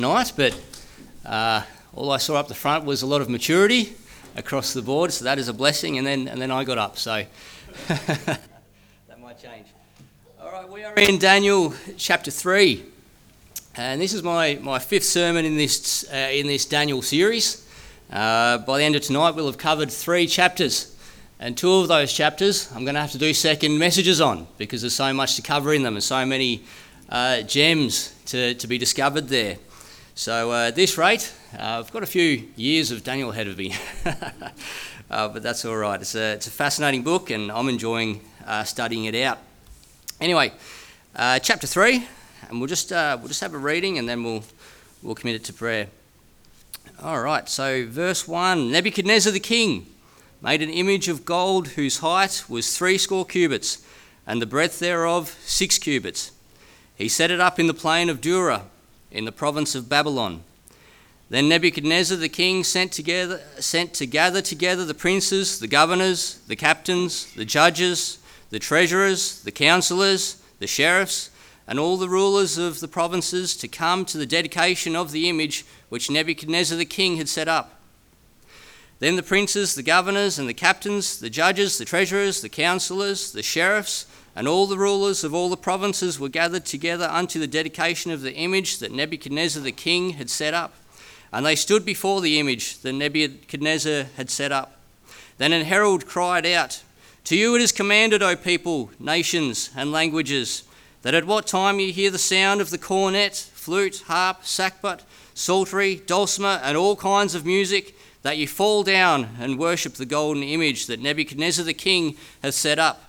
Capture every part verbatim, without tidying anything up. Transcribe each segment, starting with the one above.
night, but uh, all I saw up the front was a lot of maturity across the board, so that is a blessing, and then and then I got up, so that might change. All right, we are in Daniel chapter three, and this is my, my fifth sermon in this uh, in this Daniel series. Uh, by the end of tonight, we'll have covered three chapters, and two of those chapters I'm going to have to do second messages on because there's so much to cover in them and so many uh, gems to, to be discovered there. So uh, at this rate, uh, I've got a few years of Daniel ahead of me, uh, but that's all right. It's a, it's a fascinating book, and I'm enjoying uh, studying it out. Anyway, uh, chapter three, and we'll just uh, we'll just have a reading, and then we'll we'll commit it to prayer. All right. So verse one: Nebuchadnezzar the king made an image of gold whose height was threescore cubits, and the breadth thereof six cubits. He set it up in the plain of Dura, in the province of Babylon. Then Nebuchadnezzar the king sent together sent to gather together the princes, the governors, the captains, the judges, the treasurers, the councillors, the sheriffs, and all the rulers of the provinces to come to the dedication of the image which Nebuchadnezzar the king had set up. Then the princes, the governors, and the captains, the judges, the treasurers, the councillors, the sheriffs, and all the rulers of all the provinces were gathered together unto the dedication of the image that Nebuchadnezzar the king had set up. And they stood before the image that Nebuchadnezzar had set up. Then an herald cried out, To you it is commanded, O people, nations, and languages, that at what time ye hear the sound of the cornet, flute, harp, sackbut, psaltery, dulcimer, and all kinds of music, that ye fall down and worship the golden image that Nebuchadnezzar the king hath set up.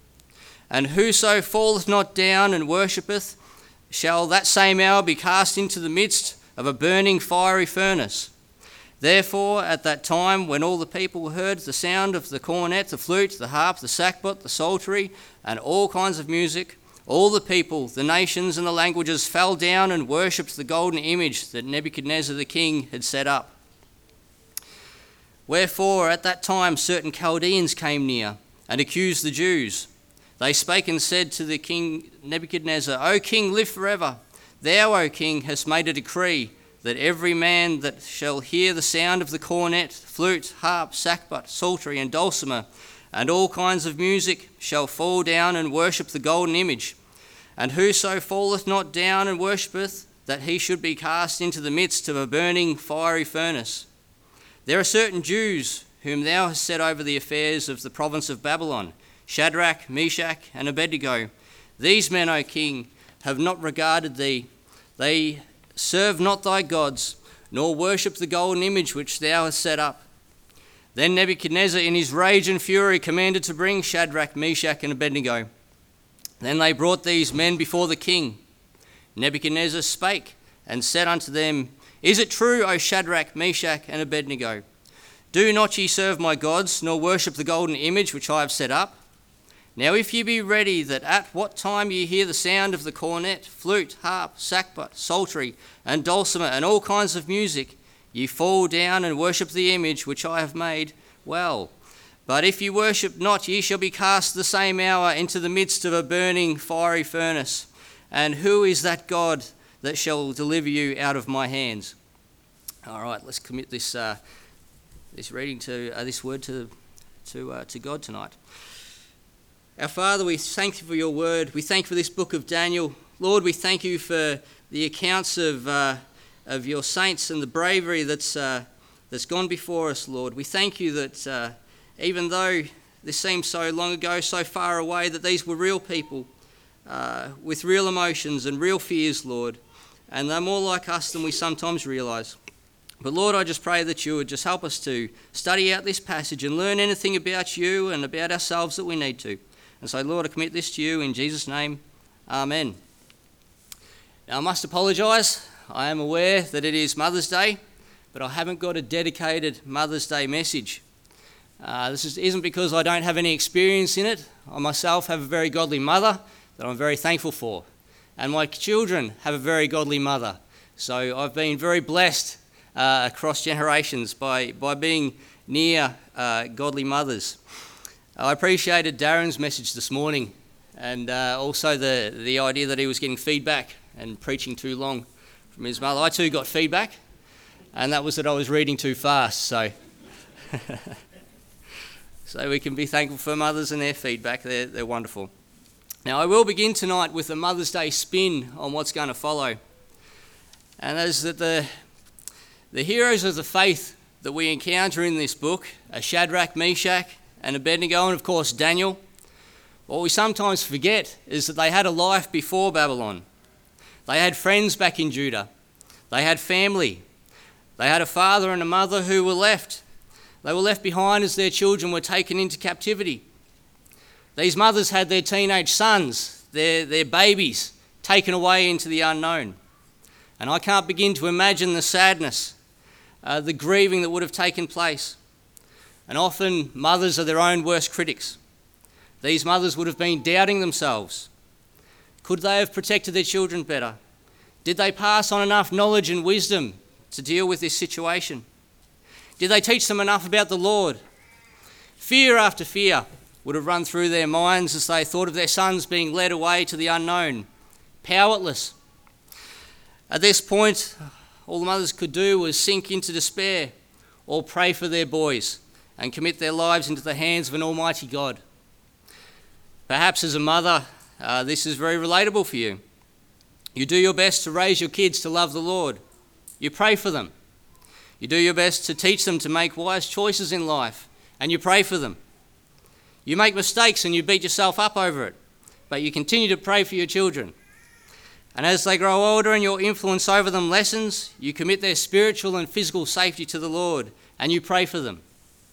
And whoso falleth not down and worshippeth, shall that same hour be cast into the midst of a burning fiery furnace. Therefore, at that time, when all the people heard the sound of the cornet, the flute, the harp, the sackbut, the psaltery, and all kinds of music, all the people, the nations, and the languages fell down and worshipped the golden image that Nebuchadnezzar the king had set up. Wherefore, at that time, certain Chaldeans came near and accused the Jews. They spake and said to the king Nebuchadnezzar, O king, live forever. Thou, O king, hast made a decree that every man that shall hear the sound of the cornet, flute, harp, sackbut, psaltery, and dulcimer, and all kinds of music, shall fall down and worship the golden image. And whoso falleth not down and worshippeth, that he should be cast into the midst of a burning fiery furnace. There are certain Jews whom thou hast set over the affairs of the province of Babylon, Shadrach, Meshach, and Abednego. These men, O king, have not regarded thee. They serve not thy gods, nor worship the golden image which thou hast set up. Then Nebuchadnezzar in his rage and fury commanded to bring Shadrach, Meshach, and Abednego. Then they brought these men before the king. Nebuchadnezzar spake and said unto them, Is it true, O Shadrach, Meshach, and Abednego? Do not ye serve my gods, nor worship the golden image which I have set up? Now if ye be ready that at what time ye hear the sound of the cornet, flute, harp, sackbut, psaltery, and dulcimer, and all kinds of music, ye fall down and worship the image which I have made, well. But if ye worship not, ye shall be cast the same hour into the midst of a burning fiery furnace. And who is that God that shall deliver you out of my hands? All right, let's commit this uh, this reading to uh, this word to to uh, to God tonight. Our Father, we thank you for your word. We thank you for this book of Daniel. Lord, we thank you for the accounts of uh, of your saints and the bravery that's uh, that's gone before us, Lord. We thank you that uh, even though this seems so long ago, so far away, that these were real people uh, with real emotions and real fears, Lord. And they're more like us than we sometimes realise. But Lord, I just pray that you would just help us to study out this passage and learn anything about you and about ourselves that we need to. And so, Lord, I commit this to you in Jesus' name. Amen. Now, I must apologise. I am aware that it is Mother's Day, but I haven't got a dedicated Mother's Day message. Uh, this is, isn't because I don't have any experience in it. I myself have a very godly mother that I'm very thankful for. And my children have a very godly mother. So I've been very blessed uh, across generations by, by being near uh, godly mothers. I appreciated Darren's message this morning, and uh, also the, the idea that he was getting feedback and preaching too long from his mother. I too got feedback, and that was that I was reading too fast. So, so we can be thankful for mothers and their feedback. They're, they're wonderful. Now, I will begin tonight with a Mother's Day spin on what's going to follow. And that is that the, the heroes of the faith that we encounter in this book are Shadrach, Meshach, and Abednego, and of course Daniel. What we sometimes forget is that they had a life before Babylon. They had friends back in Judah. They had family. They had a father and a mother who were left. They were left behind as their children were taken into captivity. These mothers had their teenage sons, their, their babies, taken away into the unknown. And I can't begin to imagine the sadness, uh, the grieving that would have taken place. And often mothers are their own worst critics. These mothers would have been doubting themselves. Could they have protected their children better? Did they pass on enough knowledge and wisdom to deal with this situation? Did they teach them enough about the Lord? Fear after fear would have run through their minds as they thought of their sons being led away to the unknown, powerless. At this point, all the mothers could do was sink into despair or pray for their boys and commit their lives into the hands of an almighty God. Perhaps as a mother, uh, this is very relatable for you. You do your best to raise your kids to love the Lord. You pray for them. You do your best to teach them to make wise choices in life, and you pray for them. You make mistakes and you beat yourself up over it, but you continue to pray for your children. And as they grow older and your influence over them lessens, you commit their spiritual and physical safety to the Lord, and you pray for them.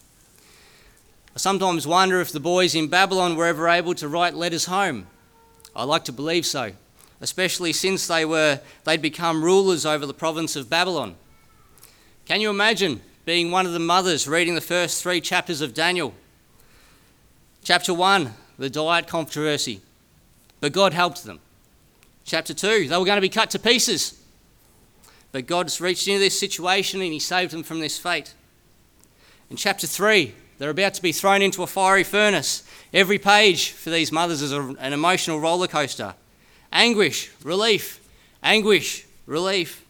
I sometimes wonder if the boys in Babylon were ever able to write letters home. I like to believe so, especially since they were, they'd become rulers over the province of Babylon. Can you imagine being one of the mothers reading the first three chapters of Daniel? Chapter one, the diet controversy, but God helped them. Chapter two, they were going to be cut to pieces, but God's reached into this situation and he saved them from this fate. In chapter three, they're about to be thrown into a fiery furnace. Every page for these mothers is a, an emotional roller coaster. Anguish, relief, anguish, relief.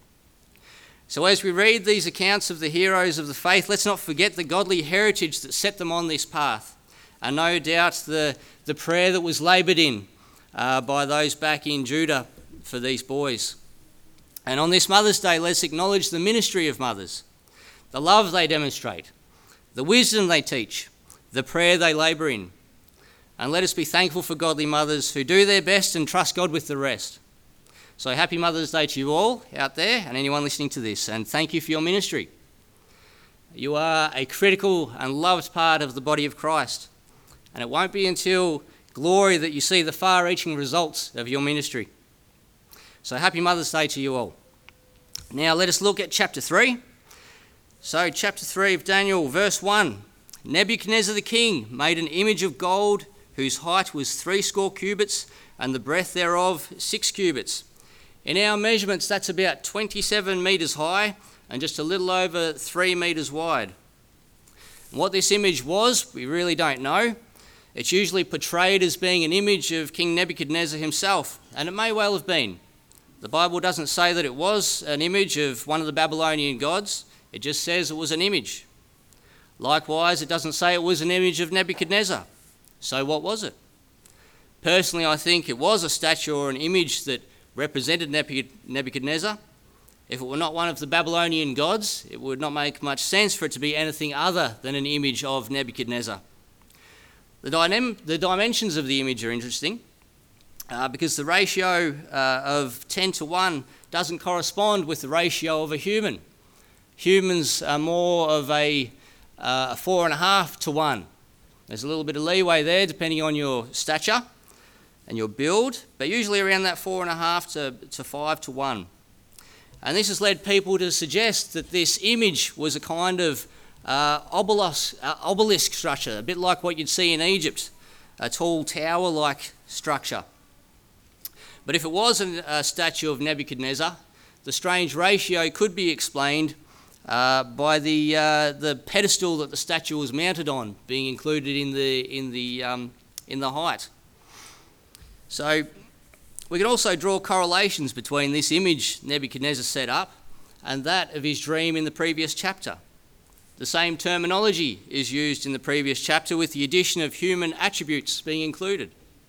So as we read these accounts of the heroes of the faith, let's not forget the godly heritage that set them on this path. And no doubt the, the prayer that was laboured in uh, by those back in Judah for these boys. And on this Mother's Day, let's acknowledge the ministry of mothers, the love they demonstrate, the wisdom they teach, the prayer they labour in. And let us be thankful for godly mothers who do their best and trust God with the rest. So happy Mother's Day to you all out there and anyone listening to this, and thank you for your ministry. You are a critical and loved part of the body of Christ. And it won't be until glory that you see the far-reaching results of your ministry. So happy Mother's Day to you all. Now let us look at chapter three. So chapter three of Daniel, verse one. Nebuchadnezzar the king made an image of gold whose height was threescore cubits and the breadth thereof six cubits. In our measurements, that's about twenty-seven metres high and just a little over three metres wide. And what this image was, we really don't know. It's usually portrayed as being an image of King Nebuchadnezzar himself, and it may well have been. The Bible doesn't say that it was an image of one of the Babylonian gods, it just says it was an image. Likewise, it doesn't say it was an image of Nebuchadnezzar. So what was it? Personally, I think it was a statue or an image that represented Nebuchadnezzar. If it were not one of the Babylonian gods, it would not make much sense for it to be anything other than an image of Nebuchadnezzar. The, dynam- the dimensions of the image are interesting uh, because the ratio uh, of ten to one doesn't correspond with the ratio of a human. Humans are more of a, uh, a four and a half to one. There's a little bit of leeway there depending on your stature and your build, but usually around that four and a half to, to five to one. And this has led people to suggest that this image was a kind of uh, obelisk, uh, obelisk structure, a bit like what you'd see in Egypt, a tall tower-like structure. But if it was an, a statue of Nebuchadnezzar, the strange ratio could be explained uh, by the uh, the pedestal that the statue was mounted on being included in the in the um, in the height. So We can also draw correlations between this image Nebuchadnezzar set up and that of his dream in the previous chapter. The same terminology is used in the previous chapter, with the addition of human attributes being included.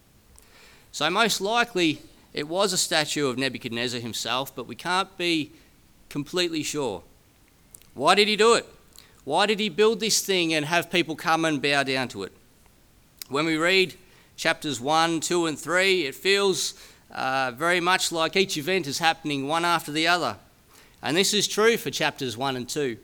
So most likely it was a statue of Nebuchadnezzar himself, but we can't be completely sure. Why did he do it? Why did he build this thing and have people come and bow down to it? When we read chapters one, two and three, it feels uh, very much like each event is happening one after the other. And this is true for chapters one and two.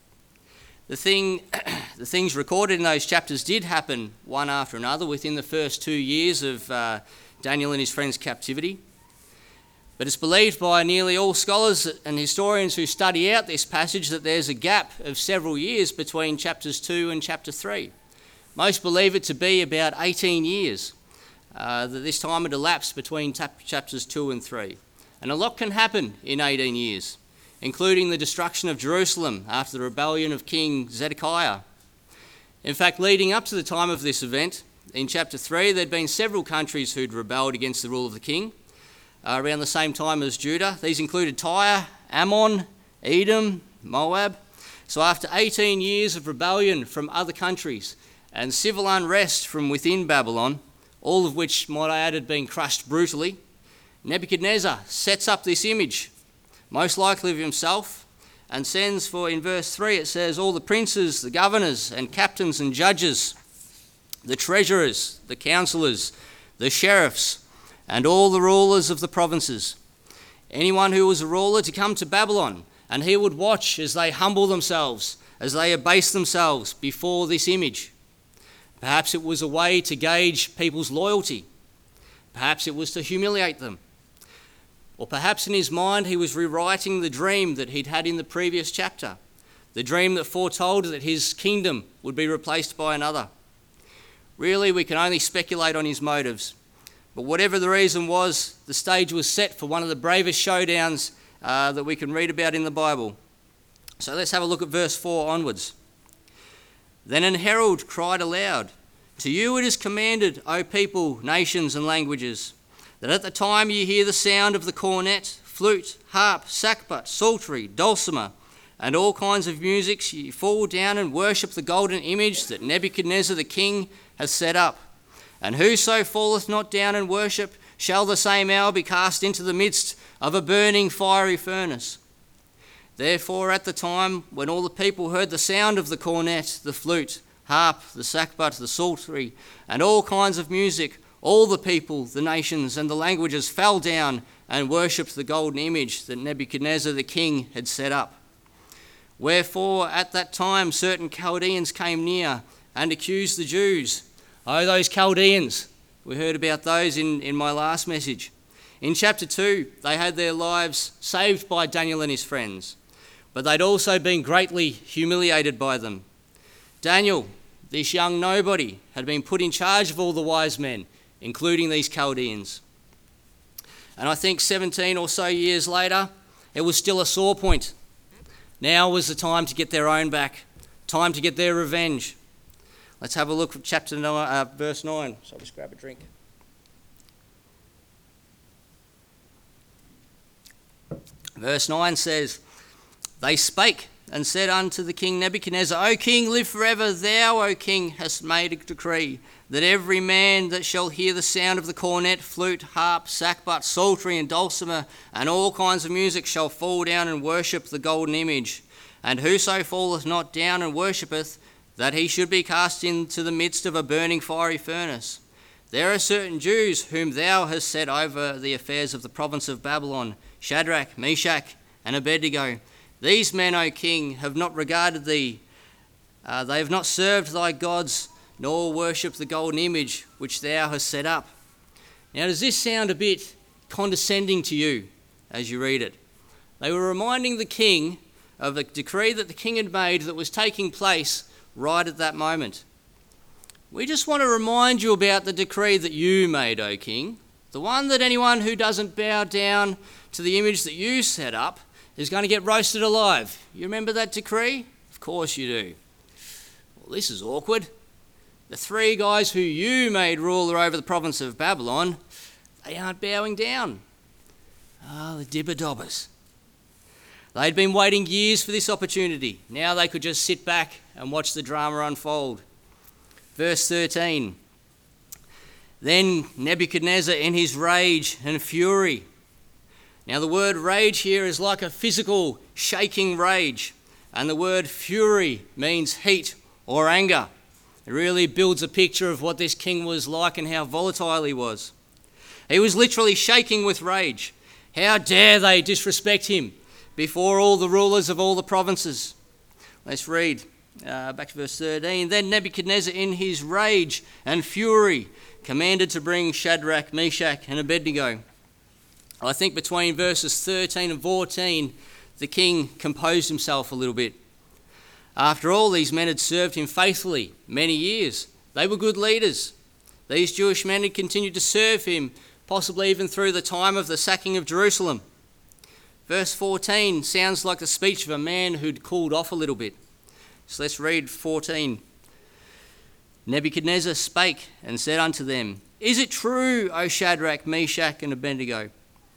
The thing, the things recorded in those chapters did happen one after another within the first two years of uh, Daniel and his friends' captivity. But it's believed by nearly all scholars and historians who study out this passage that there's a gap of several years between chapters two and chapter three. Most believe it to be about eighteen years uh, that this time had elapsed between tap- chapters two and three. And a lot can happen in eighteen years, including the destruction of Jerusalem after the rebellion of King Zedekiah. In fact, leading up to the time of this event, in chapter three, there'd been several countries who'd rebelled against the rule of the king uh, around the same time as Judah. These included Tyre, Ammon, Edom, Moab. So after eighteen years of rebellion from other countries and civil unrest from within Babylon, all of which, might I add, had been crushed brutally, Nebuchadnezzar sets up this image, most likely of himself, and sends for, in verse three, it says, all the princes, the governors and captains and judges, the treasurers, the councillors, the sheriffs, and all the rulers of the provinces. Anyone who was a ruler to come to Babylon, and he would watch as they humble themselves, as they abase themselves before this image. Perhaps it was a way to gauge people's loyalty. Perhaps it was to humiliate them. Or perhaps in his mind he was rewriting the dream that he'd had in the previous chapter, the dream that foretold that his kingdom would be replaced by another. Really, we can only speculate on his motives. But whatever the reason was, the stage was set for one of the bravest showdowns uh, that we can read about in the Bible. So let's have a look at verse four onwards. Then an herald cried aloud, "To you it is commanded, O people, nations and languages, that at the time you hear the sound of the cornet, flute, harp, sackbut, psaltery, dulcimer, and all kinds of music, you fall down and worship the golden image that Nebuchadnezzar the king hath set up. And whoso falleth not down and worship shall the same hour be cast into the midst of a burning fiery furnace. Therefore at the time when all the people heard the sound of the cornet, the flute, harp, the sackbut, the psaltery, and all kinds of music, all the people, the nations, and the languages fell down and worshipped the golden image that Nebuchadnezzar the king had set up. Wherefore at that time certain Chaldeans came near and accused the Jews." Oh, those Chaldeans. We heard about those in, in my last message. In chapter two, they had their lives saved by Daniel and his friends, but they'd also been greatly humiliated by them. Daniel, this young nobody, had been put in charge of all the wise men, including these Chaldeans. And I think seventeen or so years later, it was still a sore point. Now was the time to get their own back, time to get their revenge. Let's have a look at chapter nine, uh, verse nine. So I'll just grab a drink. Verse nine says, "They spake and said unto the king Nebuchadnezzar, O king, live forever. Thou, O king, hast made a decree that every man that shall hear the sound of the cornet, flute, harp, sackbut, psaltery, and dulcimer, and all kinds of music shall fall down and worship the golden image. And whoso falleth not down and worshippeth, that he should be cast into the midst of a burning fiery furnace. There are certain Jews whom thou hast set over the affairs of the province of Babylon, Shadrach, Meshach, and Abednego. These men, O king, have not regarded thee. Uh, they have not served thy gods, nor worshipped the golden image which thou hast set up." Now, does this sound a bit condescending to you as you read it? They were reminding the king of the decree that the king had made that was taking place right at that moment. We just want to remind you about the decree that you made, O king, the one that anyone who doesn't bow down to the image that you set up is going to get roasted alive. You remember that decree? Of course you do. Well, this is awkward. The three guys who you made ruler over the province of Babylon, They aren't bowing down. Ah, the dibber-dobbers. They'd been waiting years for this opportunity. Now they could just sit back and watch the drama unfold. Verse thirteen. Then Nebuchadnezzar, in his rage and fury. Now the word rage here is like a physical shaking rage, and the word fury means heat or anger. It really builds a picture of what this king was like and how volatile he was. He was literally shaking with rage. How dare they disrespect him before all the rulers of all the provinces? Let's read uh, back to verse thirteen. Then Nebuchadnezzar, in his rage and fury, commanded to bring Shadrach, Meshach, and Abednego. I think between verses thirteen and fourteen, the king composed himself a little bit. After all, these men had served him faithfully many years. They were good leaders. These Jewish men had continued to serve him, possibly even through the time of the sacking of Jerusalem. Verse fourteen sounds like the speech of a man who'd cooled off a little bit. So let's read fourteen. Nebuchadnezzar spake and said unto them, Is it true, O Shadrach, Meshach, and Abednego?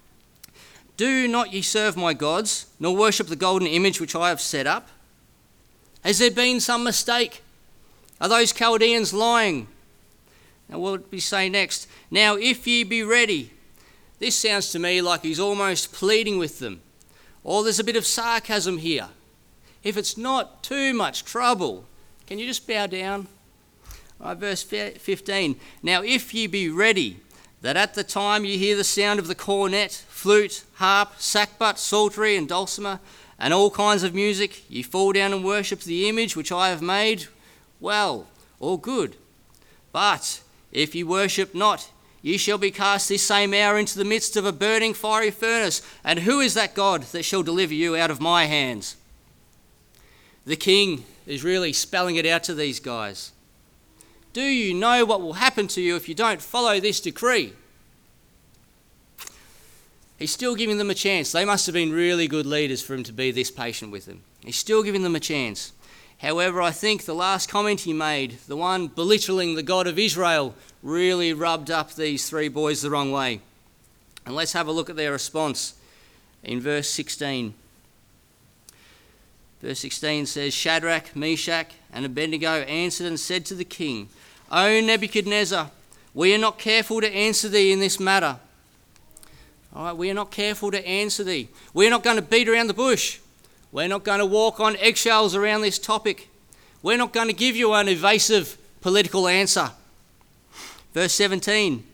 Do not ye serve my gods, nor worship the golden image which I have set up? Has there been some mistake? Are those Chaldeans lying? Now what would we say next? Now if ye be ready. This sounds to me like he's almost pleading with them. Or there's a bit of sarcasm here. If it's not too much trouble, can you just bow down? Right, verse fifteen. Now if ye be ready, that at the time ye hear the sound of the cornet, flute, harp, sackbut, psaltery, and dulcimer, and all kinds of music, ye fall down and worship the image which I have made, well, or good. But if ye worship not, ye shall be cast this same hour into the midst of a burning fiery furnace. And who is that God that shall deliver you out of my hands? The king is really spelling it out to these guys. Do you know what will happen to you if you don't follow this decree? He's still giving them a chance. They must have been really good leaders for him to be this patient with them. He's still giving them a chance. However, I think the last comment he made, the one belittling the God of Israel, really rubbed up these three boys the wrong way. And let's have a look at their response in verse sixteen. Verse sixteen says, Shadrach, Meshach, and Abednego answered and said to the king, O Nebuchadnezzar, we are not careful to answer thee in this matter. All right, we are not careful to answer thee. We're not going to beat around the bush. We're not going to walk on eggshells around this topic. We're not going to give you an evasive political answer. Verse seventeen.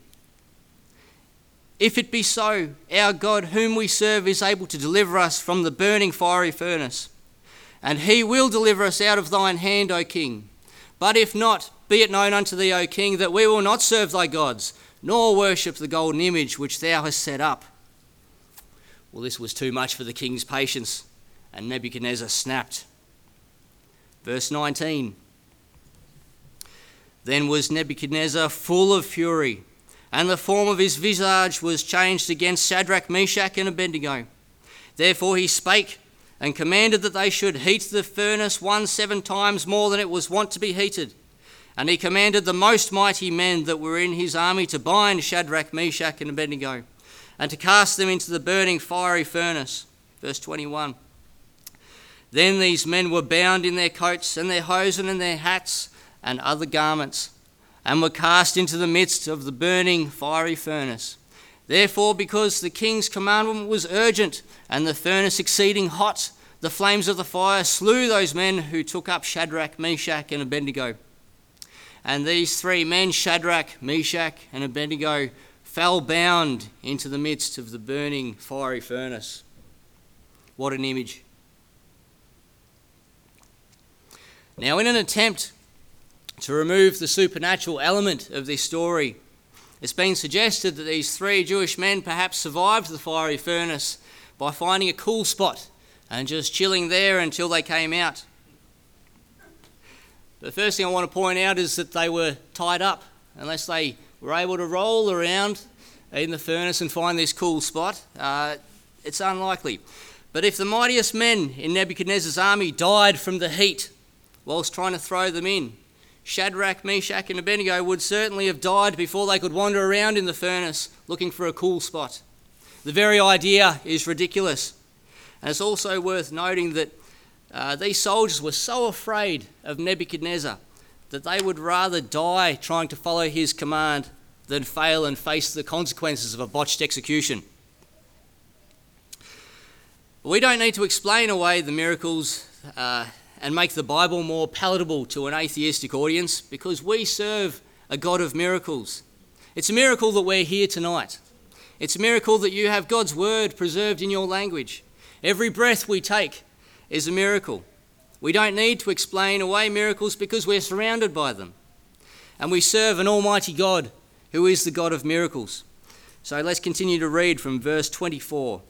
If it be so, our God whom we serve is able to deliver us from the burning fiery furnace, and he will deliver us out of thine hand, O king. But if not, be it known unto thee, O king, that we will not serve thy gods, nor worship the golden image which thou hast set up. Well, this was too much for the king's patience, and Nebuchadnezzar snapped. Verse nineteen. Then was Nebuchadnezzar full of fury, and the form of his visage was changed against Shadrach, Meshach, and Abednego. Therefore he spake, and commanded that they should heat the furnace one seven times more than it was wont to be heated. And he commanded the most mighty men that were in his army to bind Shadrach, Meshach, and Abednego, and to cast them into the burning fiery furnace. Verse twenty-one. Then these men were bound in their coats and their hosen and their hats and other garments, and were cast into the midst of the burning fiery furnace. Therefore, because the king's commandment was urgent, and the furnace exceeding hot, the flames of the fire slew those men who took up Shadrach, Meshach, and Abednego. And these three men, Shadrach, Meshach, and Abednego, fell bound into the midst of the burning fiery furnace. What an image. Now, in an attempt to remove the supernatural element of this story, it's been suggested that these three Jewish men perhaps survived the fiery furnace by finding a cool spot and just chilling there until they came out. The first thing I want to point out is that they were tied up. Unless they were able to roll around in the furnace and find this cool spot, uh, it's unlikely. But if the mightiest men in Nebuchadnezzar's army died from the heat whilst trying to throw them in, Shadrach, Meshach, and Abednego would certainly have died before they could wander around in the furnace looking for a cool spot. The very idea is ridiculous. And it's also worth noting that uh, these soldiers were so afraid of Nebuchadnezzar that they would rather die trying to follow his command than fail and face the consequences of a botched execution. We don't need to explain away the miracles uh, and make the Bible more palatable to an atheistic audience, because we serve a God of miracles. It's a miracle that we're here tonight. It's a miracle that you have God's word preserved in your language. Every breath we take is a miracle. We don't need to explain away miracles because we're surrounded by them. And we serve an almighty God who is the God of miracles. So let's continue to read from verse twenty-four.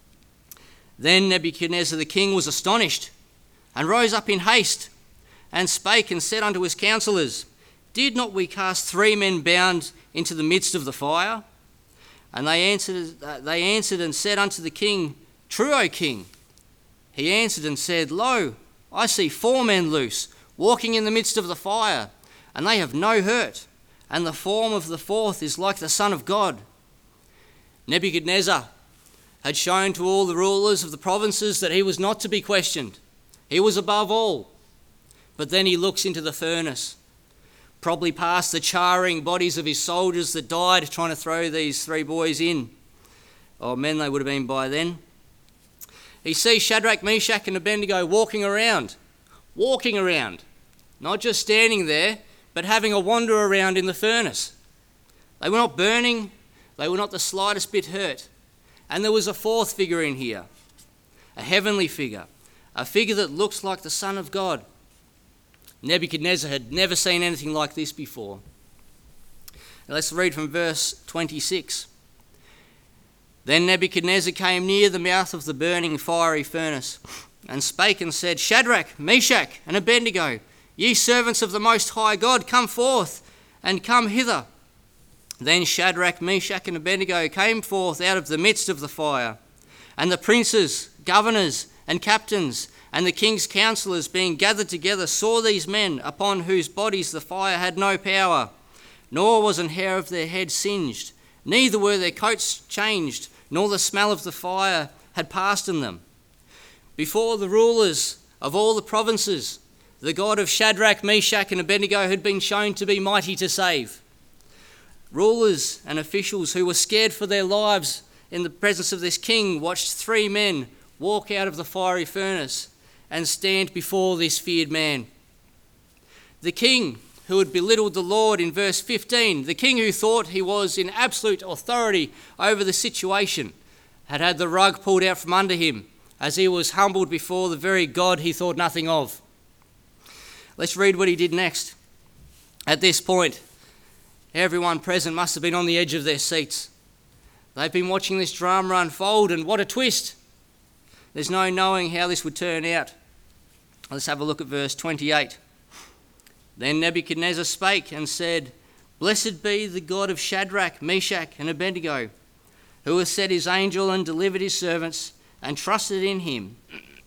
Then Nebuchadnezzar the king was astonished, and rose up in haste, and spake and said unto his counselors, Did not we cast three men bound into the midst of the fire? And they answered, uh, they answered and said unto the king, True, O king. He answered and said, Lo, I see four men loose, walking in the midst of the fire, and they have no hurt, and the form of the fourth is like the Son of God. Nebuchadnezzar had shown to all the rulers of the provinces that he was not to be questioned. He was above all. But then he looks into the furnace, probably past the charring bodies of his soldiers that died trying to throw these three boys in, or men they would have been by then. He sees Shadrach, Meshach, and Abednego walking around, walking around, not just standing there, but having a wander around in the furnace. They were not burning, they were not the slightest bit hurt. And there was a fourth figure in here, a heavenly figure, a figure that looks like the Son of God. Nebuchadnezzar had never seen anything like this before. Now let's read from verse twenty-six. Then Nebuchadnezzar came near the mouth of the burning fiery furnace, and spake and said, Shadrach, Meshach, and Abednego, ye servants of the Most High God, come forth, and come hither. Then Shadrach, Meshach, and Abednego came forth out of the midst of the fire. And the princes, governors, and captains, and the king's counselors, being gathered together, saw these men, upon whose bodies the fire had no power, nor was an hair of their head singed, neither were their coats changed, nor the smell of the fire had passed in them. Before the rulers of all the provinces, the God of Shadrach, Meshach, and Abednego had been shown to be mighty to save. Rulers and officials who were scared for their lives in the presence of this king watched three men walk out of the fiery furnace and stand before this feared man. The king who had belittled the Lord in verse fifteen, the king who thought he was in absolute authority over the situation, had had the rug pulled out from under him as he was humbled before the very God he thought nothing of. Let's read what he did next. At this point, everyone present must have been on the edge of their seats. They've been watching this drama unfold, and what a twist. There's no knowing how this would turn out. Let's have a look at verse twenty-eight. Then Nebuchadnezzar spake and said, Blessed be the God of Shadrach, Meshach, and Abednego, who hath set his angel and delivered his servants, and trusted in him,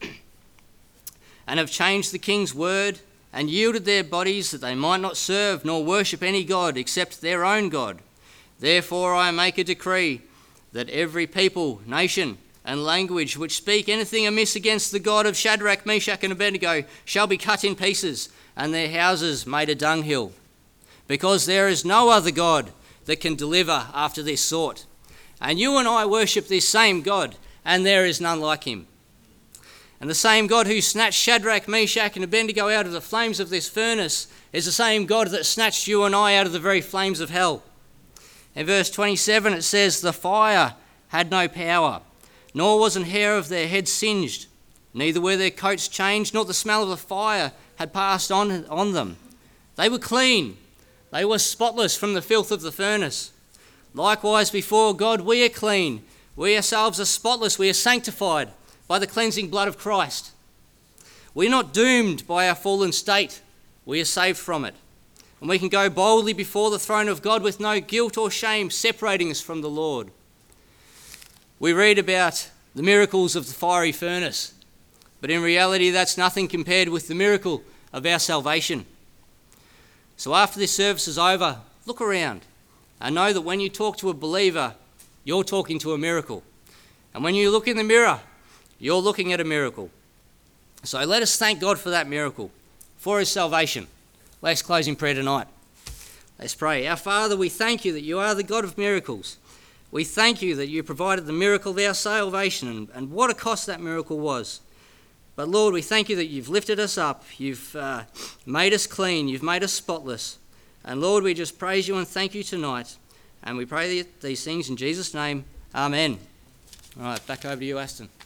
and have changed the king's word, and yielded their bodies that they might not serve nor worship any god except their own God. Therefore I make a decree that every people, nation, and language which speak anything amiss against the God of Shadrach, Meshach, and Abednego shall be cut in pieces, and their houses made a dunghill, because there is no other God that can deliver after this sort. And you and I worship this same God, and there is none like him. And the same God who snatched Shadrach, Meshach, and Abednego out of the flames of this furnace is the same God that snatched you and I out of the very flames of hell. In verse twenty-seven it says, The fire had no power, nor was an hair of their head singed, neither were their coats changed, nor the smell of the fire had passed on, on them. They were clean, they were spotless from the filth of the furnace. Likewise before God we are clean, we ourselves are spotless, we are sanctified by the cleansing blood of Christ. We are not doomed by our fallen state, we are saved from it. And we can go boldly before the throne of God with no guilt or shame separating us from the Lord. We read about the miracles of the fiery furnace, but in reality that's nothing compared with the miracle of our salvation. So after this service is over, look around and know that when you talk to a believer, you're talking to a miracle. And when you look in the mirror, you're looking at a miracle. So let us thank God for that miracle, for his salvation. Let's close in prayer tonight. Let's pray. Our Father, we thank you that you are the God of miracles. We thank you that you provided the miracle of our salvation, and, and what a cost that miracle was. But Lord, we thank you that you've lifted us up, you've uh, made us clean, you've made us spotless. And Lord, we just praise you and thank you tonight. And we pray these things in Jesus' name. Amen. All right, back over to you, Aston.